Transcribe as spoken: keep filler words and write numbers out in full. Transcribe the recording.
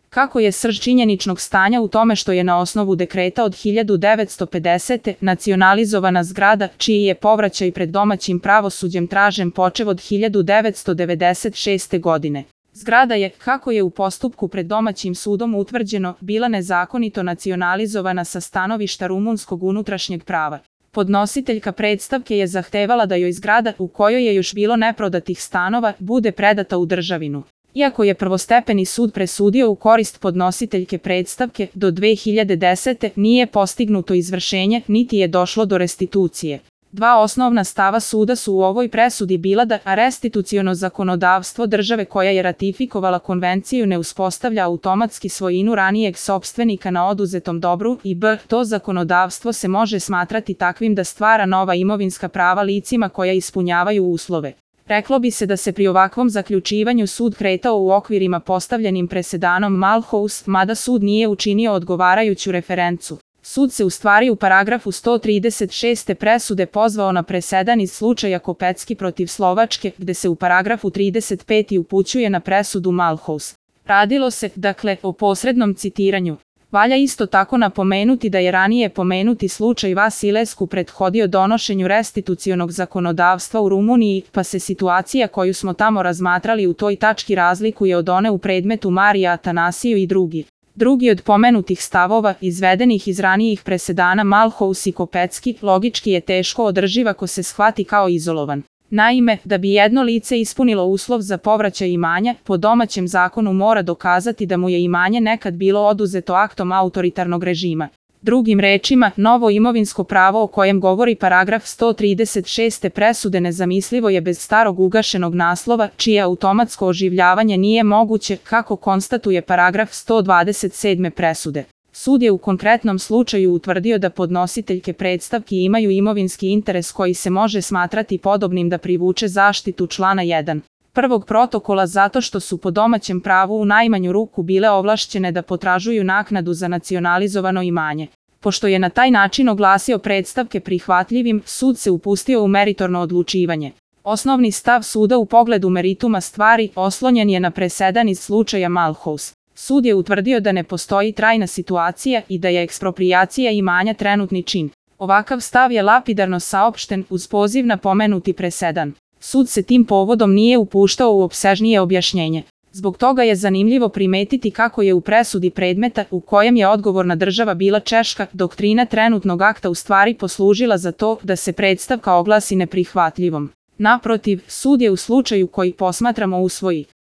Kako je srž činjeničnog stanja u tome što je na osnovu dekreta od hiljadu devetsto pedesete. nacionalizovana zgrada, čiji je povraćaj pred domaćim pravosuđem tražen počev od hiljadu devetsto devedeset šeste. godine. Zgrada je, kako je u postupku pred domaćim sudom utvrđeno, bila nezakonito nacionalizovana sa stanovišta rumunskog unutrašnjeg prava. Podnositeljka predstavke je zahtevala da joj zgrada, u kojoj je još bilo neprodatih stanova, bude predata u državinu. Iako je prvostepeni sud presudio u korist podnositeljke predstavke, do dve hiljade desete. nije postignuto izvršenje, niti je došlo do restitucije. Dva osnovna stava suda su u ovoj presudi bila da a restituciono zakonodavstvo države koja je ratifikovala konvenciju ne uspostavlja automatski svojinu ranijeg sopstvenika na oduzetom dobru i b. to zakonodavstvo se može smatrati takvim da stvara nova imovinska prava licima koja ispunjavaju uslove. Reklo bi se da se pri ovakvom zaključivanju sud kretao u okvirima postavljenim presedanom Malhouse, mada sud nije učinio odgovarajuću referencu. Sud se u stvari u paragrafu sto trideset šeste. presude pozvao na presedan iz slučaja Kopecki protiv Slovačke, gde se u paragrafu trideset peti. upućuje na presudu Malhouse. Radilo se, dakle, o posrednom citiranju. Valja isto tako napomenuti da je ranije pomenuti slučaj Vasilescu prethodio donošenju restitucionog zakonodavstva u Rumuniji, pa se situacija koju smo tamo razmatrali u toj tački razlikuje od one u predmetu Marija Atanasiju i drugi. Drugi od pomenutih stavova, izvedenih iz ranijih presedana Malhouse i Kopecki, logički je teško održiv ako se shvati kao izolovan. Naime, da bi jedno lice ispunilo uslov za povraćaj imanja, po domaćem zakonu mora dokazati da mu je imanje nekad bilo oduzeto aktom autoritarnog režima. Drugim rečima, novo imovinsko pravo o kojem govori paragraf sto trideset šeste. presude nezamislivo je bez starog ugašenog naslova, čije automatsko oživljavanje nije moguće, kako konstatuje paragraf sto dvadeset sedme. presude. Sud je u konkretnom slučaju utvrdio da podnositeljke predstavki imaju imovinski interes koji se može smatrati podobnim da privuče zaštitu člana jedan. Prvog protokola zato što su po domaćem pravu u najmanju ruku bile ovlašćene da potražuju naknadu za nacionalizovano imanje. Pošto je na taj način oglasio predstavke prihvatljivim, sud se upustio u meritorno odlučivanje. Osnovni stav suda u pogledu merituma stvari oslonjen je na presedan iz slučaja Malhouse. Sud je utvrdio da ne postoji trajna situacija i da je eksproprijacija imanja trenutni čin. Ovakav stav je lapidarno saopšten uz poziv na pomenuti presedan. Sud se tim povodom nije upuštao u opsežnije objašnjenje. Zbog toga je zanimljivo primetiti kako je u presudi predmeta, u kojem je odgovorna država bila Češka, doktrina trenutnog akta u stvari poslužila za to da se predstavka oglasi neprihvatljivom. Naprotiv, sud je u slučaju koji posmatramo usvoji